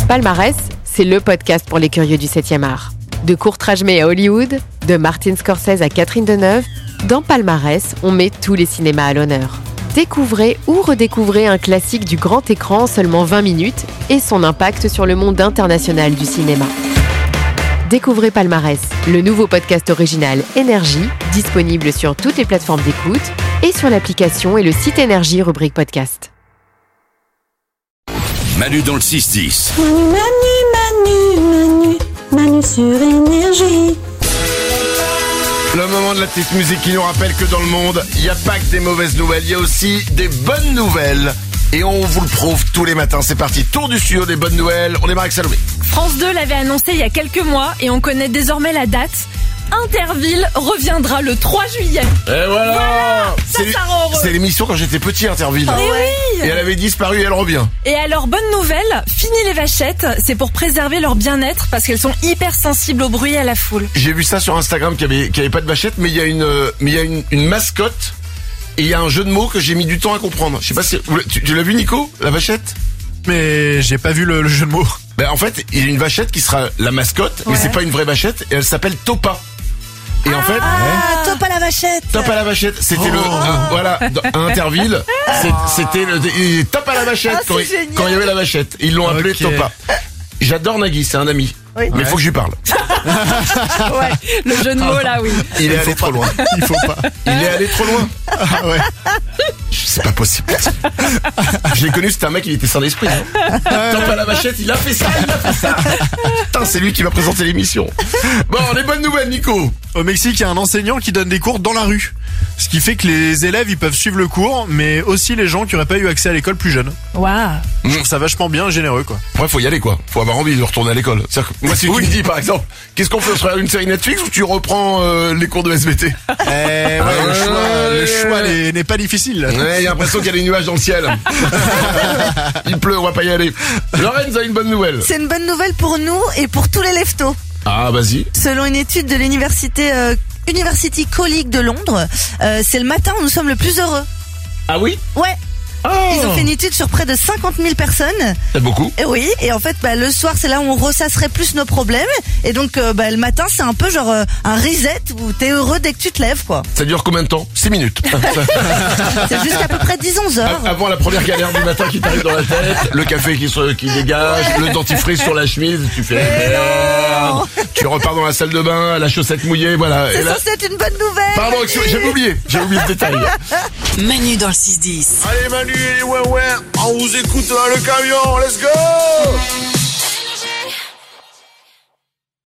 Palmarès, c'est le podcast pour les curieux du 7e art. De Kurt Rajmé à Hollywood, de Martin Scorsese à Catherine Deneuve, dans Palmarès, on met tous les cinémas à l'honneur. Découvrez ou redécouvrez un classique du grand écran en seulement 20 minutes et son impact sur le monde international du cinéma. Découvrez Palmarès, le nouveau podcast original Énergie, disponible sur toutes les plateformes d'écoute et sur l'application et le site Énergie rubrique podcast. Manu dans le 6-10. Manu sur Énergie. Le moment de la petite musique qui nous rappelle que dans le monde, il n'y a pas que des mauvaises nouvelles, il y a aussi des bonnes nouvelles. Et on vous le prouve tous les matins. C'est parti, tour du studio des bonnes nouvelles. On démarre avec Salomé. France 2 l'avait annoncé il y a quelques mois et on connaît désormais la date. Interville reviendra le 3 juillet. Et voilà, ça rend heureux. C'est l'émission quand j'étais petit, Interville. Mais oui. Et elle avait disparu et elle revient. Et alors, bonne nouvelle, fini les vachettes, c'est pour préserver leur bien-être parce qu'elles sont hyper sensibles au bruit et à la foule. J'ai vu ça sur Instagram qu'il y avait pas de vachette, mais il y a une mascotte. Et il y a un jeu de mots que j'ai mis du temps à comprendre. Je sais pas si tu l'as vu, Nico, la vachette? Mais j'ai pas vu le jeu de mots. Ben en fait, il y a une vachette qui sera la mascotte, mais c'est pas une vraie vachette, et elle s'appelle Topa. Et en fait, Top à la vachette. Top à la vachette, c'était voilà, à Interville, c'était le top à la vachette quand il y avait la vachette. Ils l'ont appelé Topa. J'adore Nagui, c'est un ami. Oui. Mais il faut que je lui parle. Ouais, le jeu de mots là, oui. Il est allé trop loin. Il faut pas. Il est allé trop loin. Ah ouais. C'est pas possible. Je l'ai connu, c'était un mec, il était sans esprit. Hein. Top à la vachette, il a fait ça. Putain, c'est lui qui va présenter l'émission. Bon, les bonnes nouvelles, Nico. Au Mexique, il y a un enseignant qui donne des cours dans la rue. Ce qui fait que les élèves, ils peuvent suivre le cours, mais aussi les gens qui auraient pas eu accès à l'école plus jeunes. Waouh. Je trouve ça vachement bien, généreux, quoi. Ouais, faut y aller, quoi. Faut avoir envie de retourner à l'école. C'est-à-dire que moi, si tu me dis, par exemple, qu'est-ce qu'on fait? On se regarde une série Netflix ou tu reprends les cours de SVT? Le choix n'est pas difficile, là. Ouais, il y a l'impression qu'il y a des nuages dans le ciel. Il pleut, on va pas y aller. Lorenz a une bonne nouvelle. C'est une bonne nouvelle pour nous et pour tous les leftos. Ah, vas-y. Selon une étude de l'université University College de Londres, c'est le matin où nous sommes le plus heureux. Ah oui? Ouais. Oh. Ils ont fait une étude sur près de 50 000 personnes. C'est beaucoup. Et oui, et en fait, le soir, c'est là où on ressasserait plus nos problèmes. Et donc, le matin, c'est un peu genre un reset où t'es heureux dès que tu te lèves, quoi. Ça dure combien de temps? 6 minutes. C'est jusqu'à peu près 10-11 heures. Avant la première galère du matin qui t'arrive dans la tête, le café qui dégage, le dentifrice sur la chemise, tu fais merde. Tu repars dans la salle de bain, la chaussette mouillée, voilà. C'est censé être une bonne nouvelle. Pardon, j'avais oublié ce détail. Manu dans le 6-10. Allez Manu, ouais, on vous écoute dans le camion, let's go!